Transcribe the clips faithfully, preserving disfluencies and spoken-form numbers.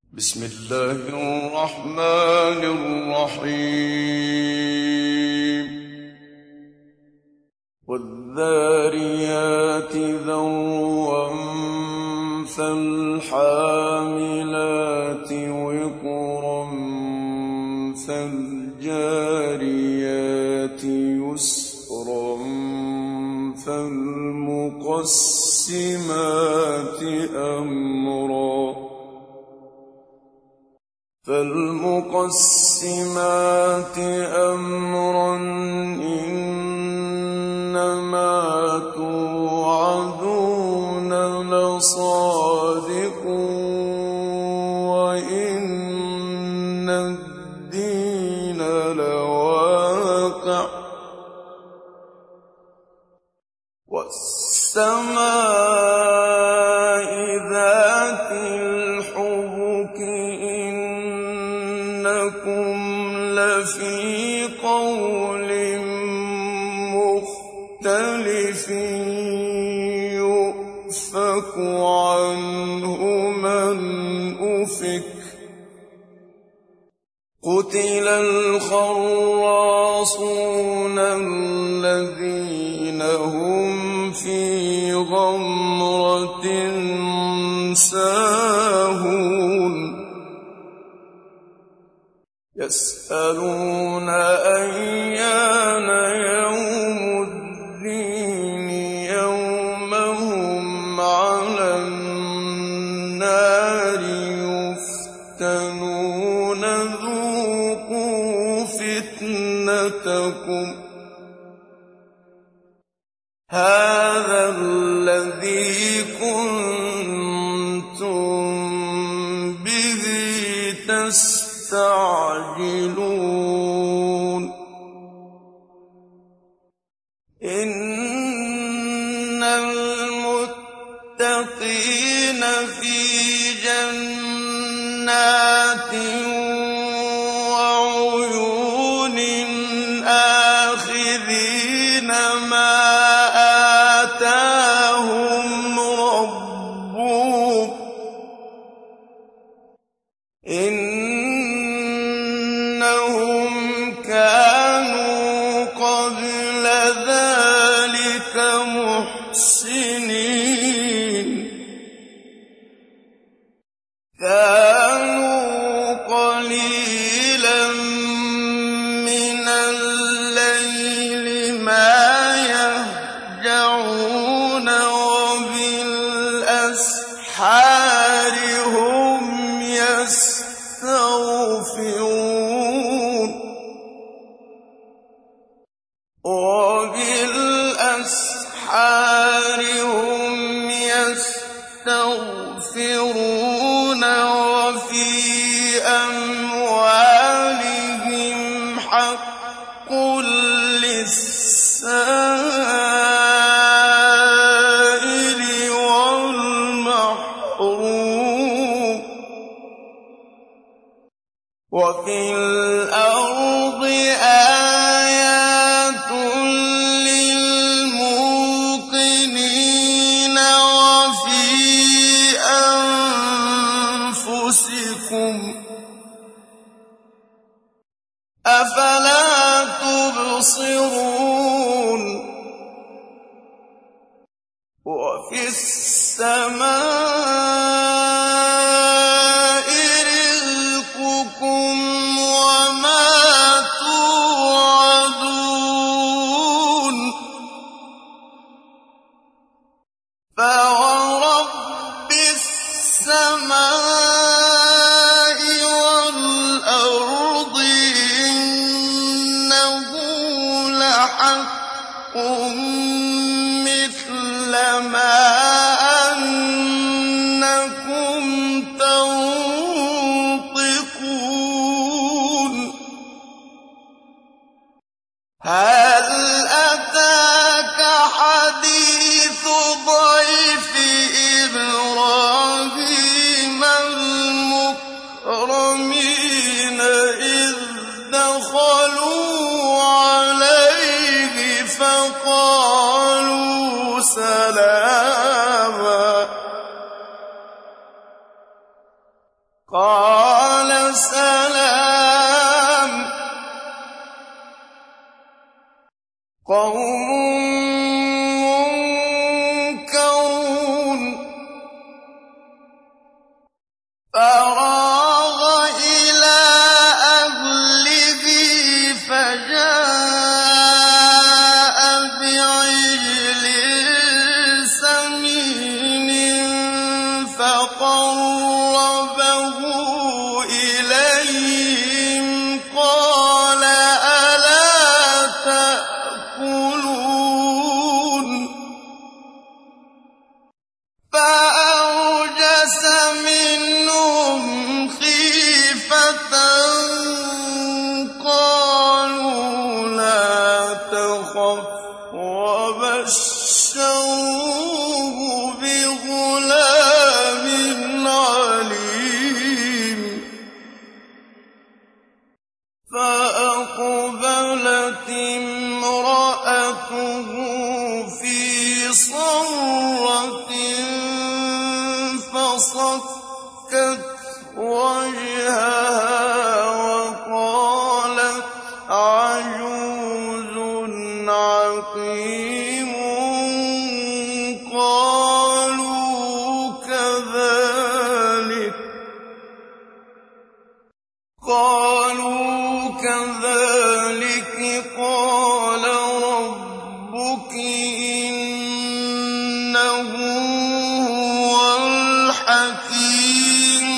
بسم الله الرحمن الرحيم والذاريات ذروا فالحاملات وقرا فالجاريات يسرا فالمقسمات أمرا فالمقسمات أمرا إنما توعدون لصادق وإن الدين لواقع والسماء ذات الحبك إنكم لفي قول مختلف يؤفك عنه من أفك قتل الخراصون الذين هم في غمرة ساهون يسألون أيان يوم الدين يوم هم على النار يفتنون ذوقوا فتنتكم هذا الذي كنتم به تستعجلون إن المتقين في جنات وعيون آخذين ما آتاهم ربهم إنهم كانوا قبل ذلك محسنين كانوا قليلا من الليل ما يهجعون وبالأسحار هم يستغفرون وبالأسحار هم يستغفرون وفي أموالهم حق للسائل والمحروم وفي الأرض آيات للموقنين وفي أنفسكم أفلا تبصرون وفي السماء رزقكم وما توعدون فورب السماء والأرض إنه لحق مثل ما أنكم قَالَ سَلَامٌ قَوْمٌ مُّنكَرُونَ فَرَاغَ إِلَىٰ أَهْلِهِ فَجَاءَ بِعِجْلٍ سَمِينٍ فَقَرَّبَهُ إِلَيْهِمْ قَالَ أَلَا تَأْكُلُونَ فَأَوْجَسَ مِنْهُمْ خِيفَةً قَالُوا لَا تَخَفْ وَبَشَّرُوهُ بِغُلَامٍ عَلِيمٍ فَأَقْبَلَتِ امْرَأَتُهُ فِي صَرَّةٍ فَصَكَّتْ وَجْهَهَا وَقَالَتْ عَجُوزٌ عَقِيمٌ قَالُوا كَذَٰلِكِ قَالَ رَبُّكِ إِنَّهُ هُوَ الْحَكِيمُ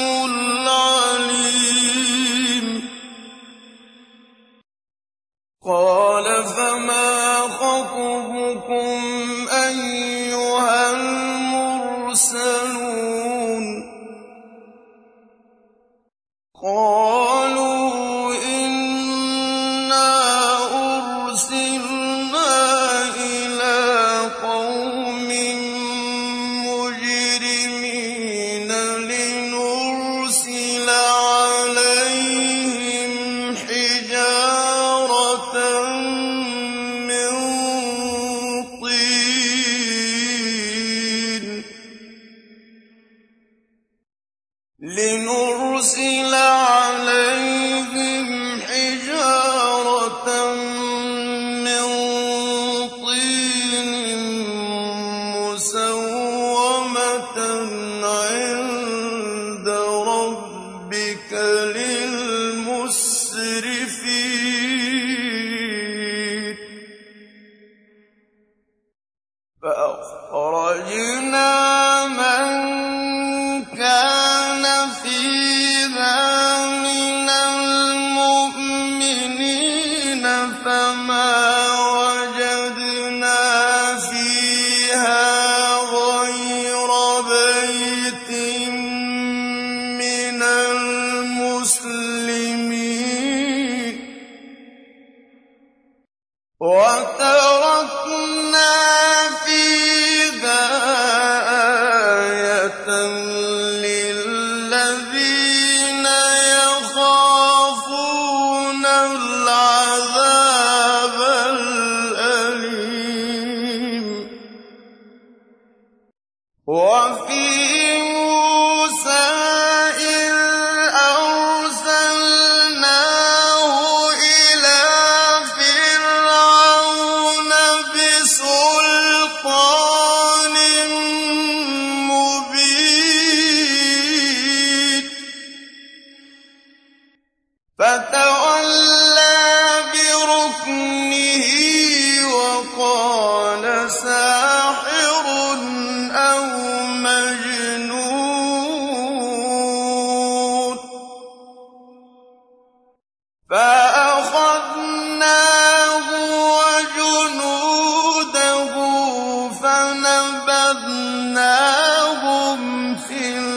الْعَلِيمُ قَالَ فَمَا خَطْبُكُمْ أَيُّهَا الْمُرْسَلُونَ قَالُوا إِنَّا أُرْسِلْنَا إِلَىٰ قَوْمٍ مُّجْرِمِينَ لِنُرْسِلَ عَلَيْهِمْ حِجَارَةً مِّن طِينٍ لِنُرْسِلَ عَلَيْهِمْ حِجَارَةً مِّن طِينٍ مُّسَوَّمَةً عِندَ رَبِّكَ لِلْمُسْرِفِينَ فَأَخْرَجْنَا مَن كَانَ فِيهَا مِنَ الْمُؤْمِنِينَ فَمَا وَجَدْنَا فِيهَا غَيْرَ بَيْتٍ مِّنَ الْمُسْلِمِينَ وَتَرَكْنَا فِيهَا آيَةً لِّلَّذِينَ يَخَافُونَ الْعَذَابَ الْأَلِيمَ وَفِي مُوسَىٰ إِذْ أَرْسَلْنَاهُ إِلَىٰ فِرْعَوْنَ بِسُلْطَانٍ مُّبِينٍ فَتَوَلَّىٰ بِرُكْنِهِ وَقَالَ سَاحِرٌ أَوْ مَجْنُونٌ فَأَخَذْنَاهُ وَجُنُودَهُ فَنَبَذْنَاهُمْ فِي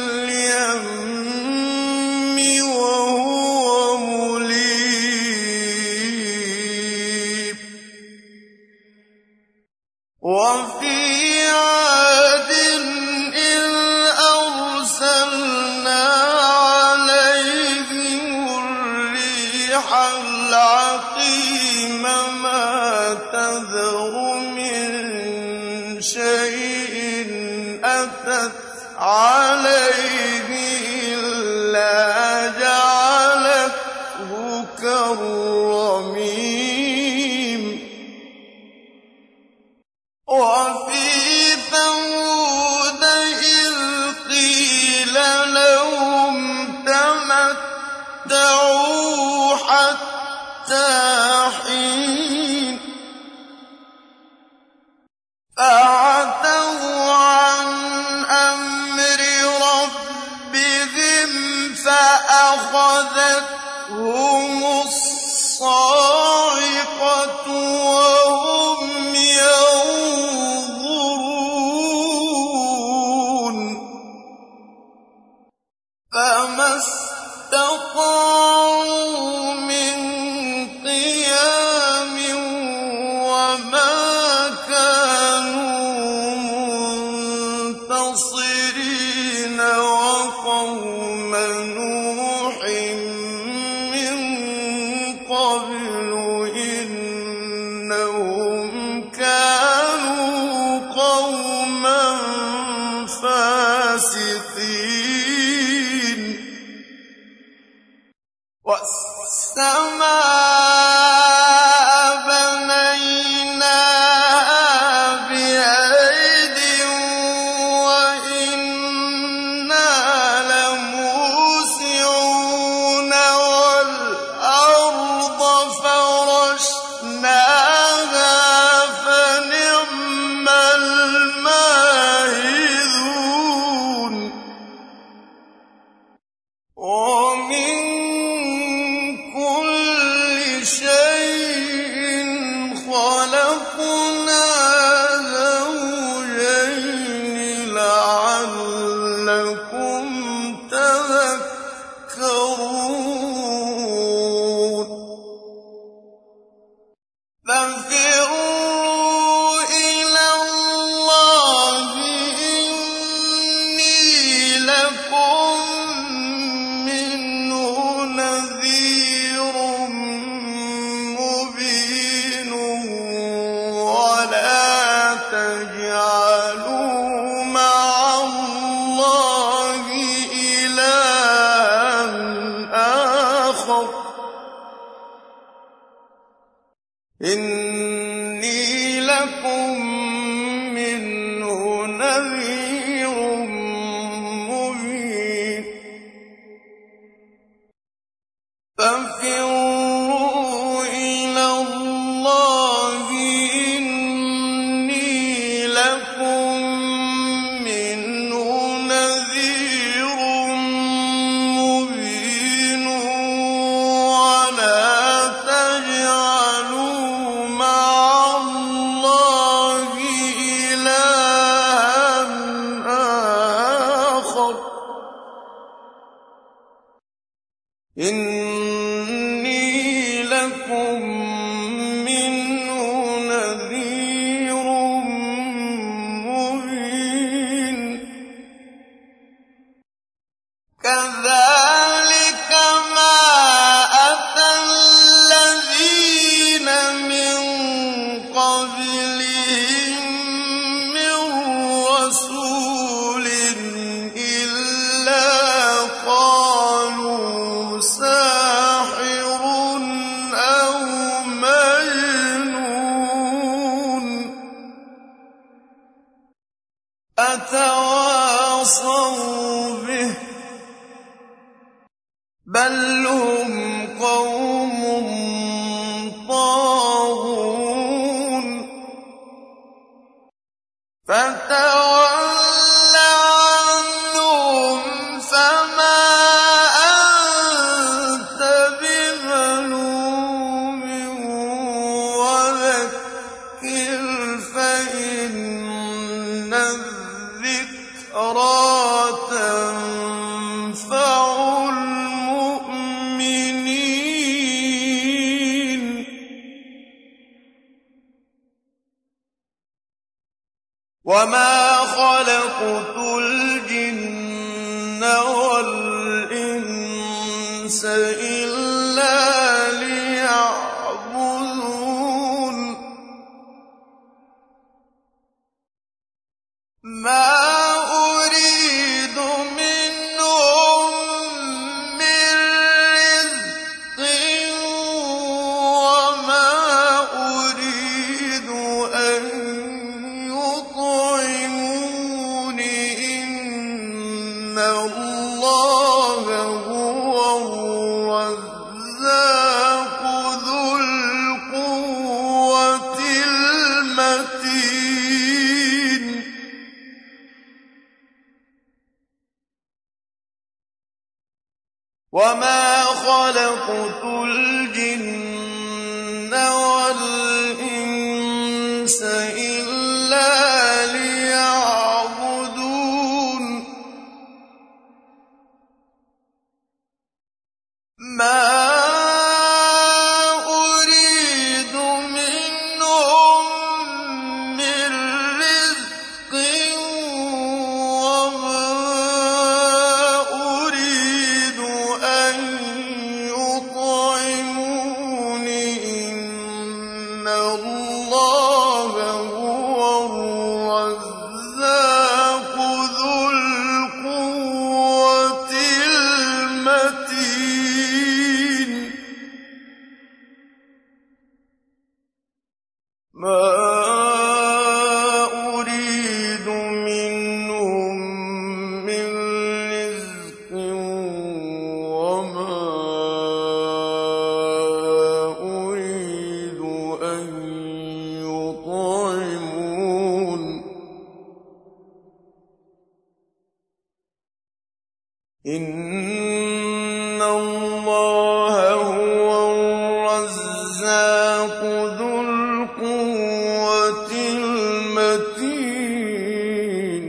الْيَمِّ وَهُوَ مُلِيمٌ وَفِي عَادٍ إِذْ أَرْسَلْنَا عَلَيْهِمُ الرِّيحَ الْعَقِيمَ مَا تَذَرُ مِن شَيْءٍ أَتَتْ عَلَيْهِ إِلَّا تَمَتَّعُوا حَتَّىٰ حِينٍ فَعَتَوْا عَنْ أَمْرِ رَبِّهِمْ فَأَخَذَتْهُمُ الصَّاعِقَةُ وَهُمْ يَنظُرُونَ فَمَا اسْتَطَاعُوا مِن قِيَامٍ وَمَا كَانُوا مُنتَصِرِينَ وَقَوْمَ نُوحٍ مِّن قَبْلُ إِنَّهُمْ كَانُوا قَوْمًا فَاسِقِينَ وَالسَّمَاءَ بَنَيْنَاهَا بِأَيْدٍ وَإِنَّا لَمُوسِعُونَ وَالْأَرْضَ فَرَشْنَاهَا فَنِعْمَ الْمَاهِدُونَ وَمِن كُلِّ شَيْءٍ خَلَقْنَا زَوْجَيْنِ لَعَلَّكُمْ تَذَكَّرُونَ فَفِرُّوا إِلَى اللَّهِ إِنِّي لَكُم مِّنْهُ نَذِيرٌ مُّبِينٌ وَلَا تَجْعَلُوا مَعَ اللَّهِ إِلَٰهًا آخَرَ إِنِّي لَكُم مِّنْهُ نَذِيرٌ مُّبِينٌ فَفِرُّوا إِلَى اللَّهِ إِنِّي لَكُم مِّنْهُ نَذِيرٌ مُّبِينٌ وَلَا تَجْعَلُوا مَعَ اللَّهِ إِلَٰهًا آخَرَ إِنِّي لَكُم مِّنْهُ نَذِيرٌ مُّبِينٌ كَذَٰلِكَ مَا أَتَى الَّذِينَ مِن قَبْلِهِم مِّن رَّسُولٍ إِلَّا قَالُوا سَاحِرٌ أَوْ مَجْنُونٌ أَتَوَاصَوْا بِهِ ۚ بَلْ هُمْ قَوْمٌ طَاغُونَ فَتَوَلَّ عَنْهُمْ فَمَا أَنتَ بِمَلُومٍ وَذَكِّرْ فَإِنَّ الذِّكْرَىٰ تَنفَعُ الْمُؤْمِنِينَ وَمَا خَلَقْتُ الْجِنَّ وَالْإِنسَ إِلَّا لِيَعْبُدُونِ مَا أُرِيدُ مِنْهُم مِّن رِّزْقٍ وَمَا أُرِيدُ أَن يُطْعِمُونِ إِنَّ اللَّهَ هُوَ وَمَا خَلَقْتُ الْجِنَّ وَالْإِنسَ إِلَّا لِيَعْبُدُونِ مَا أُرِيدُ مِنْهُم مِّن رِّزْقٍ وَمَا أُرِيدُ أَن يُطْعِمُونِ إِنَّ اللَّهَ هُوَ الرَّزَّاقُ ذُو الْقُوَّةِ الْمَتِينُ مَا أُرِيدُ مِنْهُم مِّن رِّزْقٍ وَمَا أُرِيدُ أَن يُطْعِمُونِ إِنَّ اللَّهَ هُوَ الرَّزَّاقُ ذُو الْقُوَّةِ الْمَتِينُ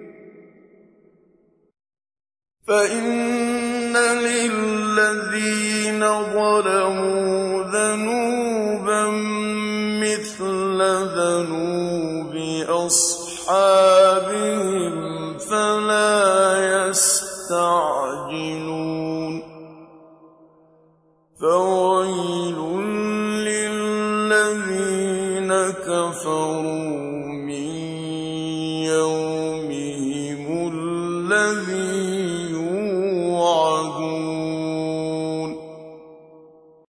فَإِنَّ لِلَّذِينَ ظَلَمُوا ذَنُوبًا مِّثْلَ ذَنُوبِ أَصْحَابِهِمْ فَلَا يَسْتَعْجِلُونِ فَوَيْلٌ لِّلَّذِينَ كَفَرُوا مِن يَوْمِهِمُ الَّذِي